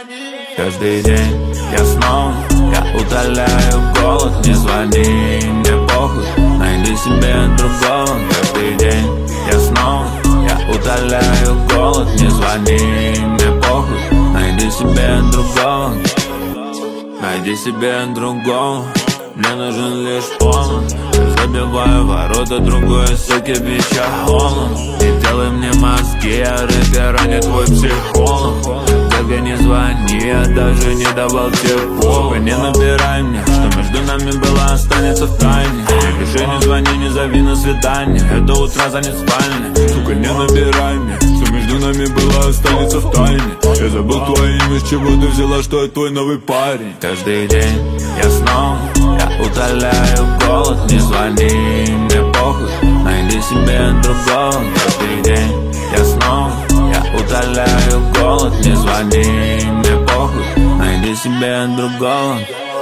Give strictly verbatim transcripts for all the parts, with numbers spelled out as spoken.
Каждый день я снова, я удаляю голод. Не звони, мне похуй, найди себе другого. Каждый день я снова, я удаляю голод. Не звони, мне похуй, найди себе другого. Найди себе другого. Мне нужен лишь повод. Я забиваю ворота другой, суки, бича холод. Не делай мне мозги, я рэпер, а не твой психолог. Только не звони, я даже не давал тепло. Вы не набирай мне, что между нами было, останется в тайне. Не пиши, не звони, не зови на свидание. Это утро занят спальня. Сука, не набирай мне, что между нами было, останется в тайне. Я забыл твое имя, с чего ты взяла, что я твой новый парень. Каждый день я снова, я удаляю голод. Не звони, мне похуй, найди себе другого. Каждый день я снова, я удаляю голод. Не звони, мне похуй, найди себе другого.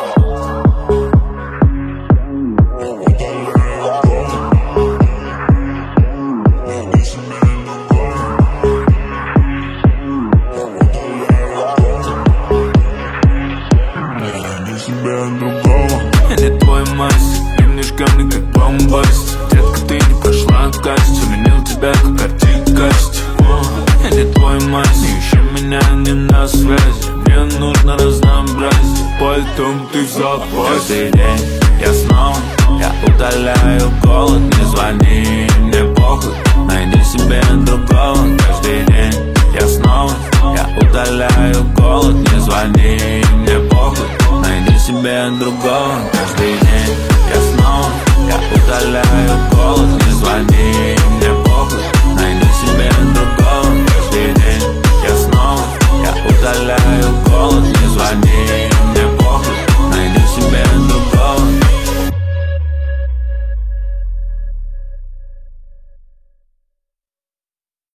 Я не твой мастер, имнешь ко мне как бомбаст. Детка, ты не прошла касть, заменил тебя как артикасть. Я не твой мастер, ищи меня не на связи. Мне нужно разнообразие, поэтому ты в запасе. Каждый день я снова, я удаляю голод. Не звони, мне похуй, найди себе другого. Каждый день я снова, я удаляю голод. Не звони, мне похуй, найди себе другого. Каждый день я снова, я удаляю голод. Не звони,